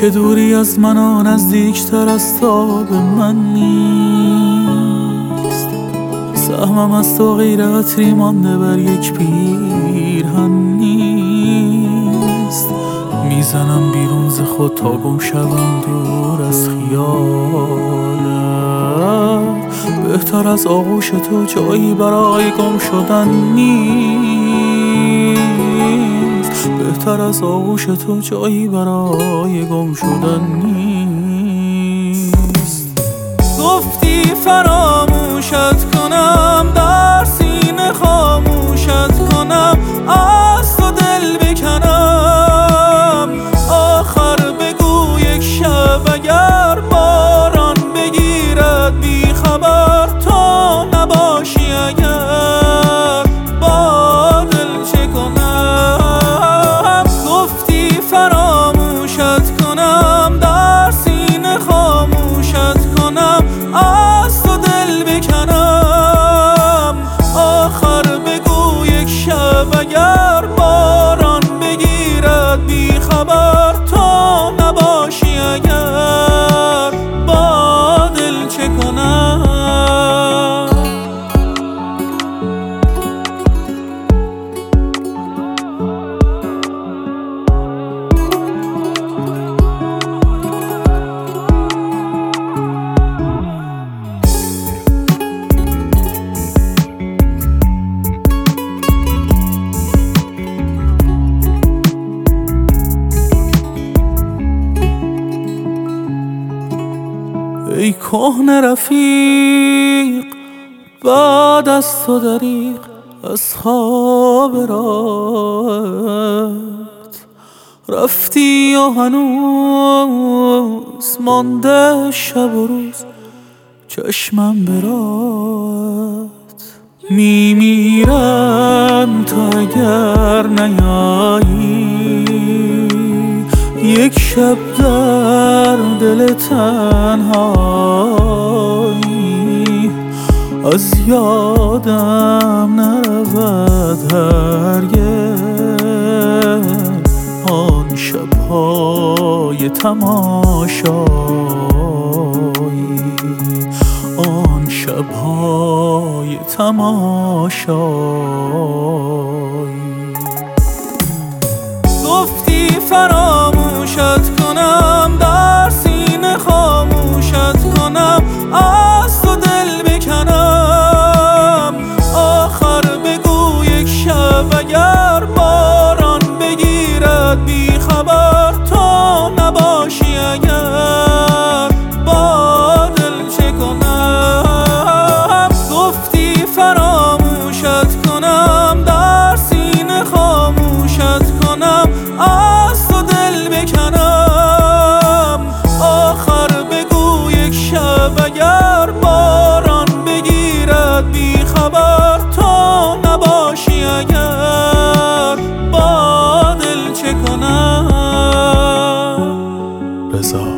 که دوری از من و نزدیکتر از تا به من نیست. سهمم از تو غیر عطری مانده بر یک پیرهن نیست. میزنم بیرون ز خود تا گم شوم دور از خیالت. بهتر از آغوش تو جایی برای گم شدن نیست. بهتر از آغوش تو جایی برای گم شدن نیست. گفتی فراموشت کنم، در سینه خاموشت کنم، از تو دل بکنم. آخر بگو یک شب اگر باران بگیرد بی خبر تو نباشی، اگر با دل چه کنم. گفتی فراموشت کنم، در سینه خاموشت کنم، از تو دل بکنم. آخر بگو یک شب اگر باران بگیرد بی خبر تو نباشی، اگر با دل چه کنم. ای کهنه رفیق، بعد از تو دریغ از خواب راحت رفتی و هنوز مانده شب و روز چشمم به راحت. میمیرم تا اگر نیایی یک شب در دل تنهایی. از یادم نرود هرگز آن شب‌های تماشایی، آن شب‌های تماشایی. گفتی فراموشت کنم، در سینه خاموشت کنم، از تو دل بکنم. آخر بگو یک شب اگر باران بگیرد بی خبر تو نباشی، اگر با دل چه کنم. گفتی فراموشت کنم، در سینه خاموشت کنم، از تو دل بکنم. آخر بگو یک شب اگر باران بگیرد بی خبر تو نباشی، اگر با دل چه کنم. رضا